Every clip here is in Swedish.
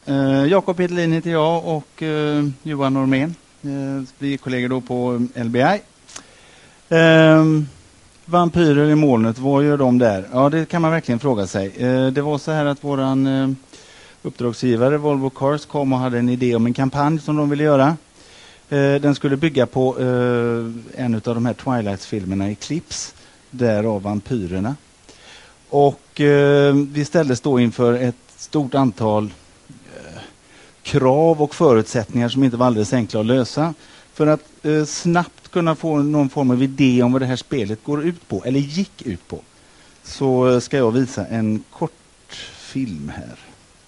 Jakob Peterlin heter jag och Johan Normén. Vi är kollegor då på LBI. Vampyrer i molnet, vad gör de där? Ja, det kan man verkligen fråga sig. Det var så här att våran uppdragsgivare Volvo Cars kom och hade en idé om en kampanj som de ville göra. Den skulle bygga på en av de här Twilight-filmerna Eclipse, därav vampyrerna. Och vi ställdes då inför ett stort antal krav och förutsättningar som inte var alldeles enkla att lösa. För att snabbt kunna få någon form av idé om vad det här spelet går ut på, eller gick ut på, så ska jag visa en kort film här.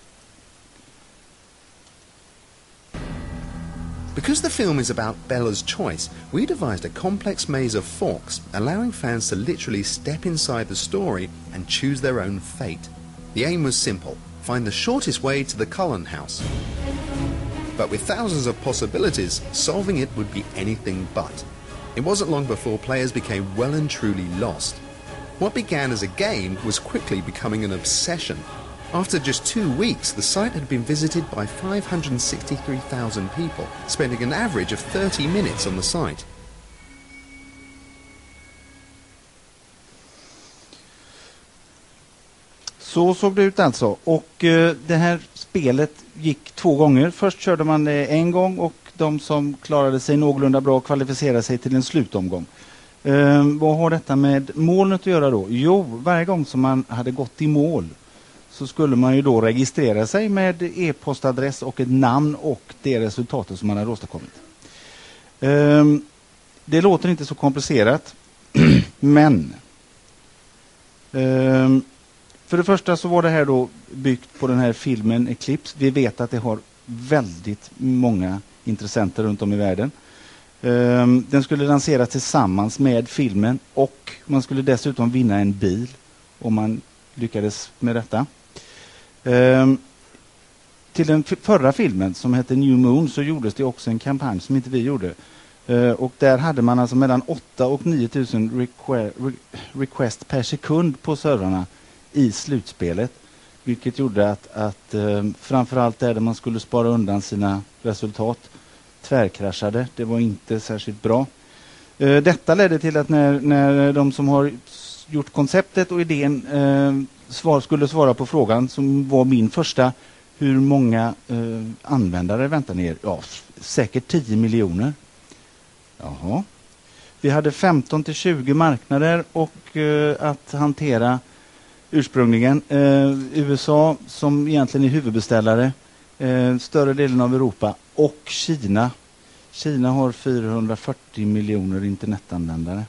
Because the film is about Bella's choice, we devised a complex maze of forks, allowing fans to literally step inside the story and choose their own fate. The aim was simple: find the shortest way to the Cullen house. But with thousands of possibilities, solving it would be anything but. It wasn't long before players became well and truly lost. What began as a game was quickly becoming an obsession. After just 2 weeks, the site had been visited by 563,000 people, spending an average of 30 minutes on the site. Så såg det ut alltså. Och det här spelet gick 2 gånger. Först körde man det en gång och de som klarade sig någorlunda bra kvalificerade sig till en slutomgång. Vad har detta med molnet att göra då? Jo, varje gång som man hade gått i mål så skulle man ju då registrera sig med e-postadress och ett namn och det resultatet som man hade åstadkommit. Det låter inte så komplicerat, men för det första så var det här då byggt på den här filmen Eclipse. Vi vet att det har väldigt många intressenter runt om i världen. Den skulle lanseras tillsammans med filmen och man skulle dessutom vinna en bil om man lyckades med detta. Till den förra filmen som hette New Moon så gjordes det också en kampanj som inte vi gjorde. Och där hade man alltså mellan 8 och 9 000 request per sekund på servrarna i slutspelet. Vilket gjorde att framförallt där man skulle spara undan sina resultat tvärkraschade. Det var inte särskilt bra. Detta ledde till att när de som har gjort konceptet och idén skulle svara på frågan som var min första, hur många användare väntar ni er? Ja, säkert 10 miljoner. Jaha. Vi hade 15 till 20 marknader och att hantera ursprungligen. USA som egentligen är huvudbeställare, större delen av Europa och Kina. Kina har 440 miljoner internetanvändare.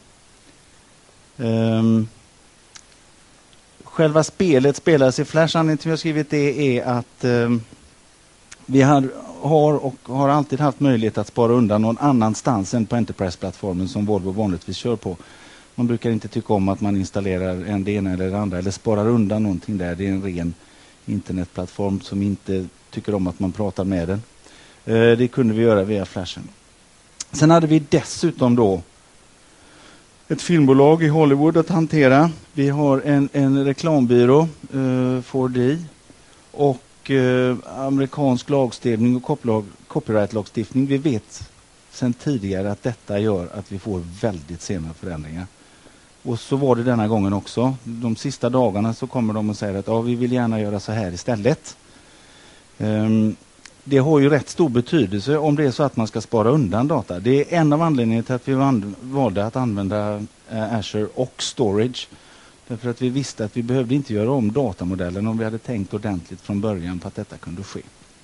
Själva spelet spelas i Flash. Anledningen till att jag skrivit det är att vi har och har alltid haft möjlighet att spara undan någon annanstans än på Enterprise-plattformen som Volvo vanligtvis kör på. Man brukar inte tycka om att man installerar det ena eller det andra eller sparar undan någonting där. Det är en ren internetplattform som inte tycker om att man pratar med den. Det kunde vi göra via Flashen. Sen hade vi dessutom då ett filmbolag i Hollywood att hantera. Vi har en reklambyrå, 4D, och amerikansk lagstiftning och copyright-lagstiftning. Vi vet sedan tidigare att detta gör att vi får väldigt sena förändringar. Och så var det denna gången också. De sista dagarna så kommer de och säger att vi vill gärna göra så här istället. Det har ju rätt stor betydelse om det är så att man ska spara undan data. Det är en av anledningarna till att vi valde att använda Azure och Storage. Därför att vi visste att vi behövde inte göra om datamodellen om vi hade tänkt ordentligt från början på att detta kunde ske.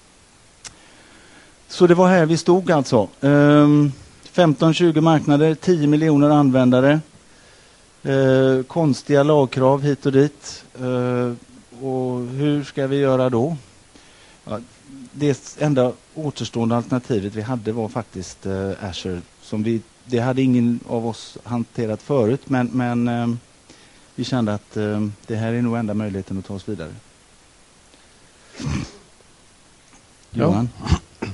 Så det var här vi stod alltså. 15-20 marknader, 10 miljoner användare. Konstiga lagkrav hit och dit. Och hur ska vi göra då? Ja, det enda återstående alternativet vi hade var faktiskt Azure. Det hade ingen av oss hanterat förut, men vi kände att det här är nog enda möjligheten att ta oss vidare. Johan? Ja.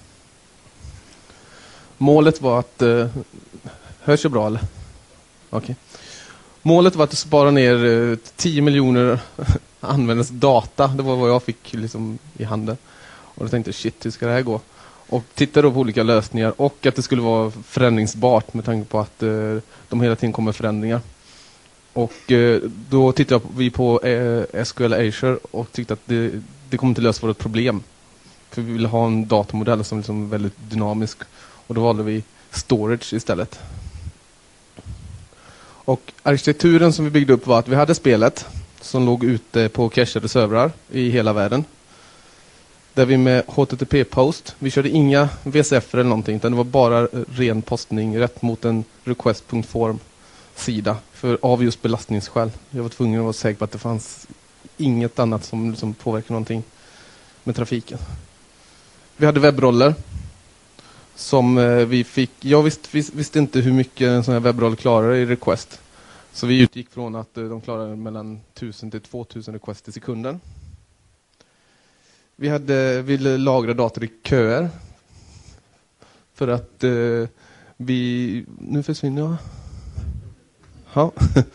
Målet var att... hörs ju bra, eller? Okej. Målet var att spara ner 10 miljoner användares data. Det var vad jag fick liksom i handen. Och då tänkte jag, shit, hur ska det här gå? Och tittade då på olika lösningar och att det skulle vara förändringsbart med tanke på att de hela tiden kommer förändringar. Och då tittade vi på SQL Azure och tyckte att det kommer inte lösa vårt problem. För vi ville ha en datamodell som liksom är väldigt dynamisk. Och då valde vi storage istället. Och arkitekturen som vi byggde upp var att vi hade spelet som låg ute på cachade servrar i hela världen. Där vi med HTTP-post, vi körde inga VCF eller någonting, utan det var bara ren postning rätt mot en request.form-sida av just belastningsskäl. Jag var tvungen att vara säker på att det fanns inget annat som påverkar någonting med trafiken. Vi hade webbroller som vi fick. Jag visste inte hur mycket en sån här webbroll klarar i request. Så vi utgick från att de klarar mellan 1000 till 2000 request i sekunden. Vi ville lagra dator i köer. För att nu försvinner jag. Ja.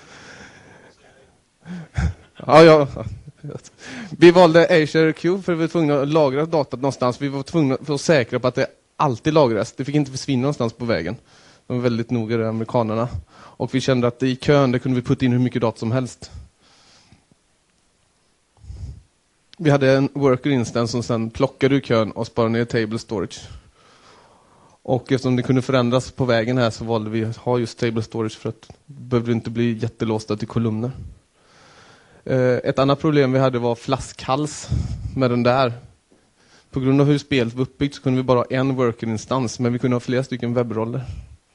Ja. Vi valde Azure Q för vi var tvungna att lagra datat någonstans. Vi var tvungna att vara säkra på att det alltid lagras. Det fick inte försvinna någonstans på vägen. De var väldigt noga, de amerikanerna. Och vi kände att i kön där kunde vi putta in hur mycket data som helst. Vi hade en worker instance som sedan plockade ur kön och sparade ner table storage. Och eftersom det kunde förändras på vägen här så valde vi att ha just table storage för att det behövde inte bli jättelåsta till kolumner. Ett annat problem vi hade var flaskhals med den där. På grund av hur spelet var uppbyggt så kunde vi bara ha en worker-instans, men vi kunde ha flera stycken webbroller.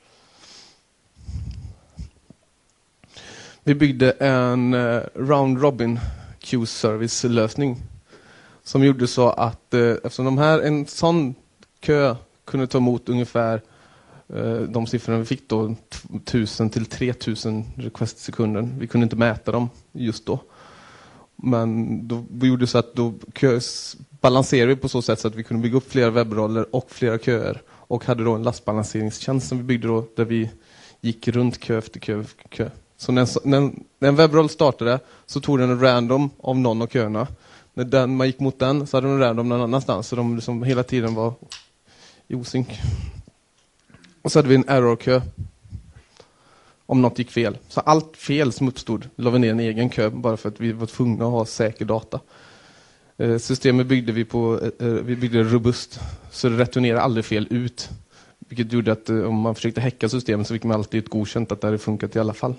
Vi byggde en round-robin queue-service-lösning som gjorde så att eftersom en sån kö kunde ta emot ungefär de siffrorna vi fick då, 1000 till 3000 request i sekunden. Vi kunde inte mäta dem just då. Men vi gjorde så att då balanserade vi på så sätt så att vi kunde bygga upp flera webbroller och flera köer. Och hade då en lastbalanseringstjänst som vi byggde då där vi gick runt kö efter kö efter kö. Så när en webbroll startade så tog den en random av någon av köerna. När man gick mot den så hade den en random någon annanstans. Så de liksom hela tiden var i osynk. Och så hade vi en error-kö om något gick fel. Så allt fel som uppstod la vi ner en egen kö bara för att vi var tvungna att ha säker data. Systemet byggde vi byggde robust så det returnerade aldrig fel ut. Vilket gjorde att om man försökte hacka systemet så fick man alltid ett godkänt att det hade funkat i alla fall.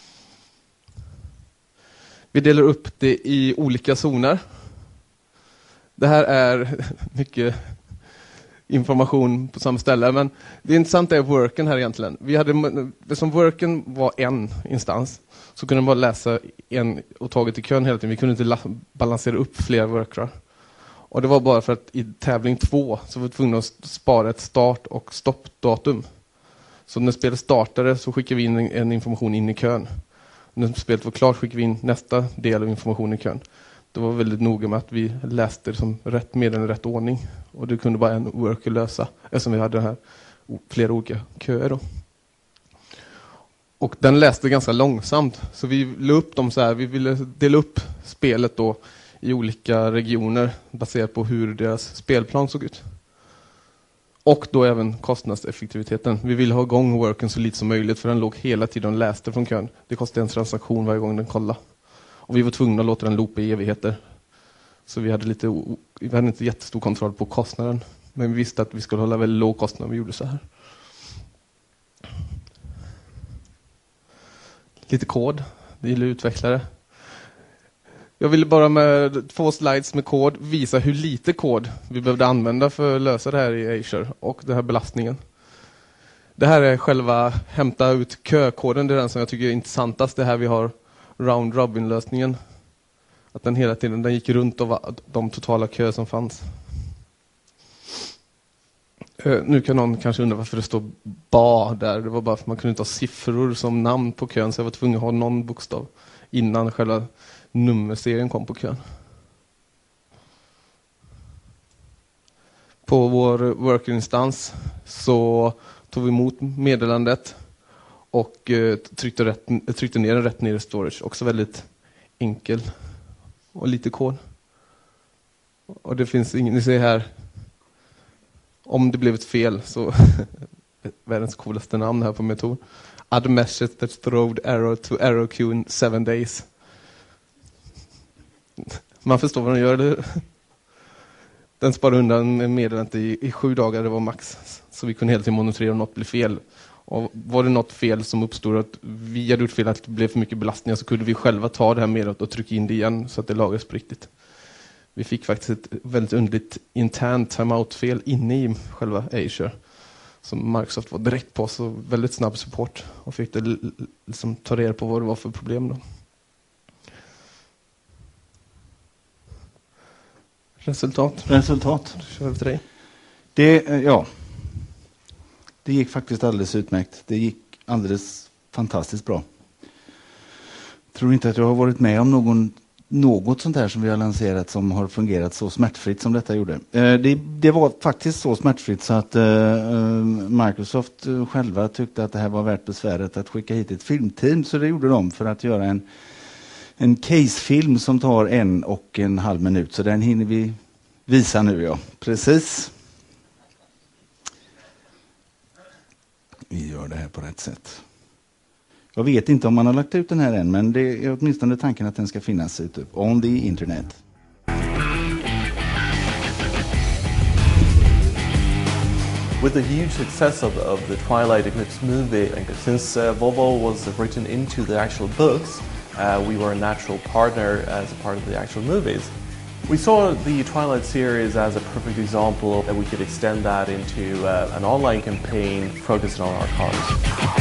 Vi delar upp det i olika zoner. Det här är mycket information på samma ställe, men det intressanta är worken här egentligen. Som worken var en instans så kunde man bara läsa en och taget i kön hela tiden. Vi kunde inte balansera upp flera workrar. Och det var bara för att i tävling 2 så var vi tvungna att spara ett start- och stoppdatum. Så när spelet startade så skickade vi in en information in i kön. När spelet var klart skickade vi in nästa del av informationen i kön. Det var väldigt noga med att vi läste det som rätt medel i rätt ordning. Och det kunde bara en worker lösa eftersom vi hade här flera olika köer då. Och den läste ganska långsamt. Så vi la upp dem så här. Vi ville dela upp spelet då i olika regioner baserat på hur deras spelplan såg ut. Och då även kostnadseffektiviteten. Vi ville ha igång worken så lite som möjligt för den låg hela tiden och läste från kön. Det kostade en transaktion varje gång den kollade. Och vi var tvungna att låta den loopa i evigheter. Så vi hade inte jättestor kontroll på kostnaden. Men vi visste att vi skulle hålla väldigt låg kostnad när vi gjorde så här. Lite kod. Det gillar utvecklare. Jag ville bara med 2 slides med kod visa hur lite kod vi behövde använda för att lösa det här i Azure och den här belastningen. Det här är själva hämta ut kökoden. Det är den som jag tycker är intressantast. Det här vi har round-robin-lösningen. Att den hela tiden gick runt av de totala kö som fanns. Nu kan någon kanske undra varför det står ba där. Det var bara för att man kunde inte ha siffror som namn på kön. Så jag var tvungen att ha någon bokstav innan själva nummerserien kom på kön. På vår worker-instans så tog vi emot meddelandet och tryckte ner den rätt ner i storage. Också väldigt enkel och lite kod. Och det finns ni ser här om det blev ett fel så världens coolaste namn här på metod. Add message that throwed error to error queue in 7 days. Man förstår vad den gör, eller? Den sparar undan meddelandet i 7 dagar, det var max. Så vi kunde hela tiden monitorera om något blev fel. Och var det något fel som uppstod, att vi hade gjort fel, att det blev för mycket belastningar, så kunde vi själva ta det här meddelandet och trycka in det igen så att det lagras på riktigt. Vi fick faktiskt ett väldigt underligt internt timeout-fel inne i själva Azure. Som Microsoft var direkt på, så väldigt snabb support. Och fick det liksom ta reda på vad det var för problem då. Resultat. Kör över till dig. Det gick faktiskt alldeles utmärkt. Det gick alldeles fantastiskt bra. Tror inte att jag har varit med om något sånt här som vi har lanserat som har fungerat så smärtfritt som detta gjorde. Det var faktiskt så smärtfritt så att Microsoft själva tyckte att det här var värt besväret att skicka hit ett filmteam, så det gjorde de för att göra en casefilm som tar 1,5 minut. Så den hinner vi visa nu, ja. Precis. Vi gör det här på rätt sätt. Jag vet inte om man har lagt ut den här än, men det är åtminstone tanken att den ska finnas ute on the internet. With the huge success of the Twilight Eclipse movie, since Volvo was written into the actual books, we were a natural partner as a part of the actual movies. We saw the Twilight series as a perfect example that we could extend that into an online campaign focused on our cars.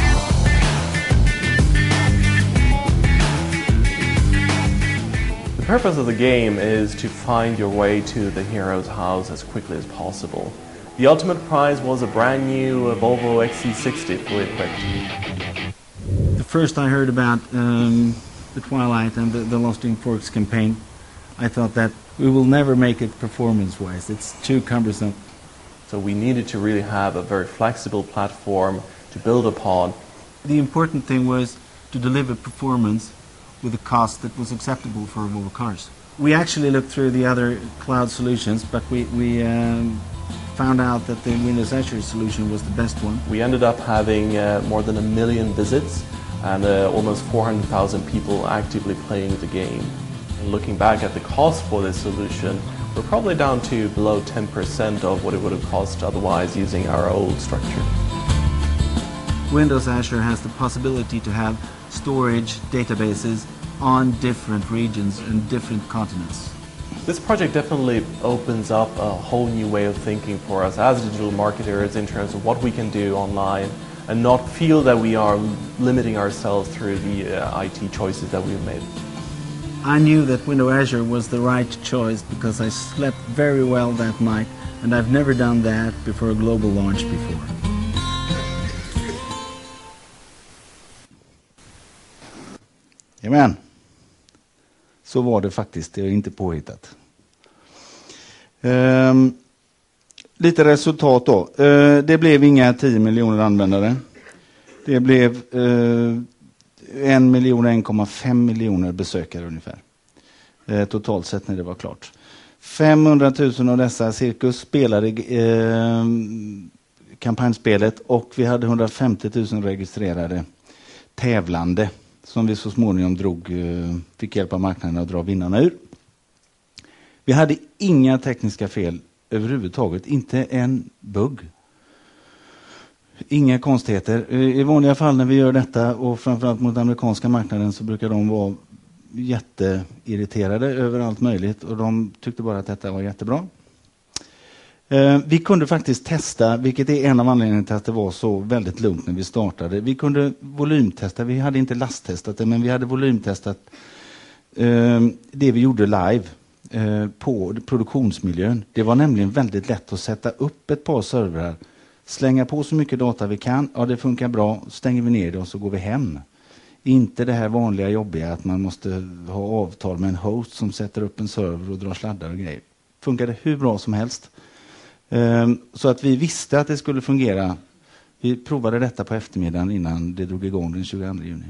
The purpose of the game is to find your way to the hero's house as quickly as possible. The ultimate prize was a brand new Volvo XC60 fully equipped. The first I heard about the Twilight and the Lost in Forks campaign, I thought that we will never make it performance-wise. It's too cumbersome. So we needed to really have a very flexible platform to build upon. The important thing was to deliver performance with a cost that was acceptable for Volvo cars. We actually looked through the other cloud solutions, but we found out that the Windows Azure solution was the best one. We ended up having more than 1 million visits and almost 400,000 people actively playing the game. And looking back at the cost for this solution, we're probably down to below 10% of what it would have cost otherwise using our old structure. Windows Azure has the possibility to have storage databases on different regions and different continents. This project definitely opens up a whole new way of thinking for us as digital marketers in terms of what we can do online and not feel that we are limiting ourselves through the IT choices that we've made. I knew that Windows Azure was the right choice because I slept very well that night, and I've never done that before a global launch before. Jamen, så var det faktiskt, det är inte påhittat. Lite resultat då. Det blev inga 10 miljoner användare. Det blev 1,5 miljoner besökare ungefär. Totalt sett när det var klart. 500 000 av dessa cirkus spelade kampanjspelet, och vi hade 150 000 registrerade tävlande som vi så småningom fick hjälpa marknaden att dra vinnarna ur. Vi hade inga tekniska fel överhuvudtaget, inte en bugg. Inga konstigheter. I vanliga fall när vi gör detta, och framförallt mot amerikanska marknaden, så brukar de vara jätteirriterade över allt möjligt, och de tyckte bara att detta var jättebra. Vi kunde faktiskt testa, vilket är en av anledningarna till att det var så väldigt lugnt när vi startade. Vi kunde volymtesta, vi hade inte lasttestat det, men vi hade volymtestat det vi gjorde live på produktionsmiljön. Det var nämligen väldigt lätt att sätta upp ett par servrar, slänga på så mycket data vi kan, ja det funkar bra, stänger vi ner det och så går vi hem. Inte det här vanliga jobbiga att man måste ha avtal med en host som sätter upp en server och drar sladdar och grejer. Funkade hur bra som helst. Så att vi visste att det skulle fungera. Vi provade detta på eftermiddagen innan det drog igång den 22 juni.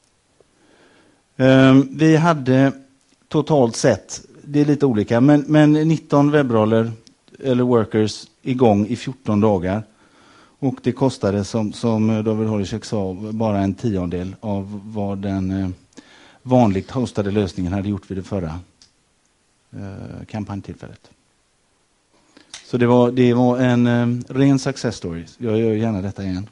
Vi hade totalt sett, det är lite olika, men 19 webbroller eller workers igång i 14 dagar. Och det kostade, som David Holicek sa, bara en 10-del av vad den vanligt hostade lösningen hade gjort vid det förra kampanjtillfället. Så det var en ren success story. Jag gör gärna detta igen.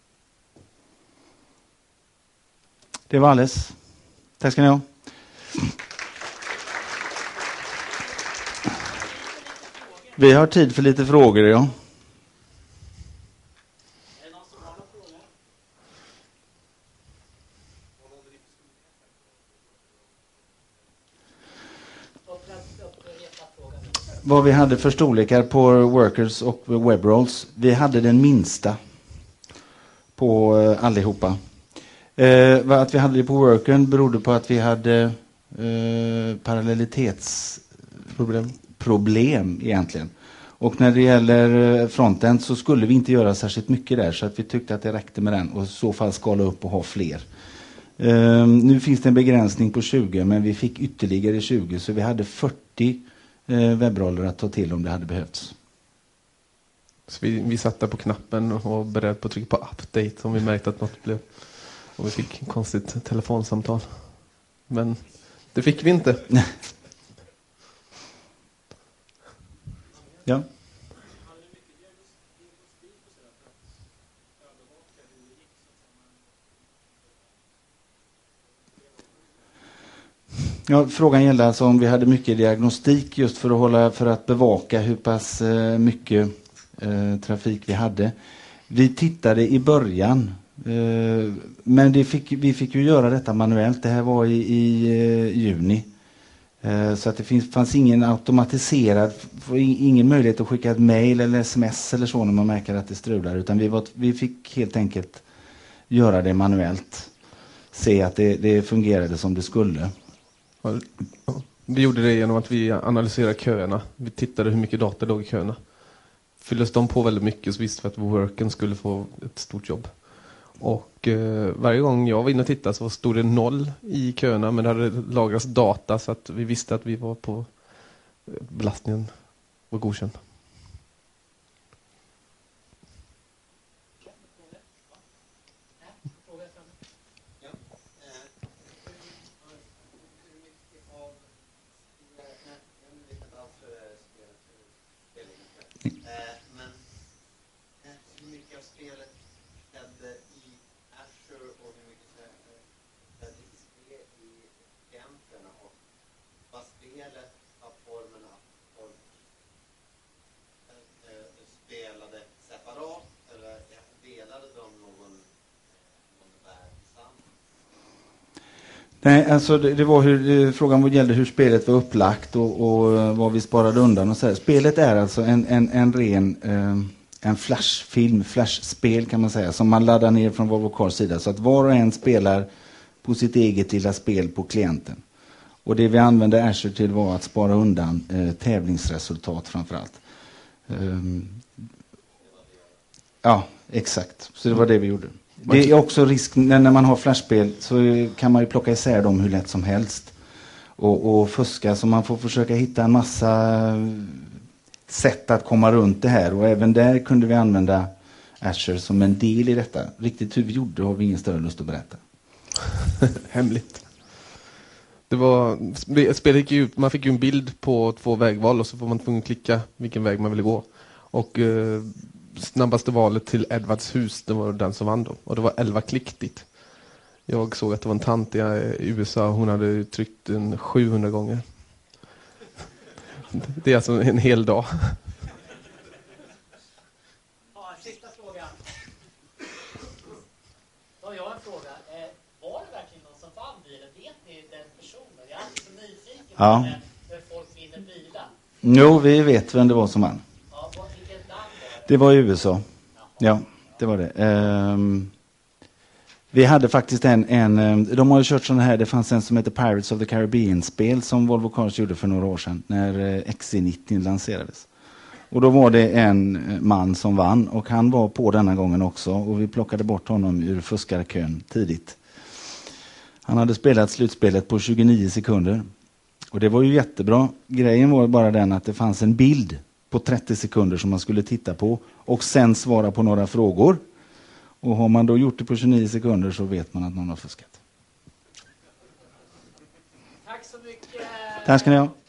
Det var alles. Tack ska ni ha. Vi har tid för lite frågor, ja. Vad vi hade för storlekar på workers och webrolls. Vi hade den minsta på allihopa. Att vi hade det på workern berodde på att vi hade parallellitetsproblem egentligen. Och när det gäller frontend så skulle vi inte göra särskilt mycket där, så att vi tyckte att det räckte med den och i så fall skala upp och ha fler. Nu finns det en begränsning på 20, men vi fick ytterligare 20, så vi hade 40 webbroller att ta till om det hade behövts. Så vi satt där på knappen och var beredda på att trycka på update om vi märkte att något blev. Och vi fick ett konstigt telefonsamtal. Men det fick vi inte. Ja. Ja, frågan gällde alltså om vi hade mycket diagnostik just för att bevaka hur pass mycket trafik vi hade. Vi tittade i början, men vi fick ju göra detta manuellt. Det här var i juni. Så att det fanns ingen automatiserad, ingen möjlighet att skicka ett mejl eller sms eller så när man märker att det strular, utan vi fick helt enkelt göra det manuellt. Se att det fungerade som det skulle. Vi gjorde det genom att vi analyserade köerna. Vi tittade hur mycket data låg i köerna. Fylldes de på väldigt mycket så visste vi att worken skulle få ett stort jobb. Och varje gång jag var inne och tittade så stod det 0 i köerna, men det hade lagrats data så att vi visste att vi var på belastningen var godkänd. Nej, alltså det var frågan gällde hur spelet var upplagt och vad vi sparade undan och så här. Spelet är alltså en ren en flashspel kan man säga, som man laddar ner från Volvo Cars sida, så att var och en spelar på sitt eget lilla spel på klienten. Och det vi använde Azure till var att spara undan tävlingsresultat framförallt. Ja, exakt. Så det var det vi gjorde. Det är också risk när man har flashspel, så kan man ju plocka isär dem hur lätt som helst och fuska, så man får försöka hitta en massa sätt att komma runt det här, och även där kunde vi använda Azure som en del i detta. Riktigt hur vi gjorde har vi ingen större lust att berätta. Hemligt. Det var spelet gick ut, man fick ju en bild på 2 vägval och så får man tvungen att klicka vilken väg man ville gå. Och snabbaste valet till Edvards hus, det var den som vann då. Och det var 11 klick dit. Jag såg att det var en tant i USA, hon hade tryckt en 700 gånger. Det är alltså en hel dag. Ja, sista frågan. Då har jag en fråga. Var det verkligen någon som vann bilen? Vet ni den personen? Jag är alltid så nyfiken på när folk vinner bilar. Jo, vi vet vem det var som vann. Ja, vilket land var det? Det var i USA. Ja, det var det. Vi hade faktiskt de har ju kört sådana här, det fanns en som heter Pirates of the Caribbean-spel som Volvo Cars gjorde för några år sedan när XC90 lanserades. Och då var det en man som vann, och han var på denna gången också, och vi plockade bort honom ur fuskarkön tidigt. Han hade spelat slutspelet på 29 sekunder. Och det var ju jättebra. Grejen var bara den att det fanns en bild på 30 sekunder som man skulle titta på och sen svara på några frågor. Och har man då gjort det på 29 sekunder så vet man att någon har fuskat. Tack så mycket. Tack ska ni ha.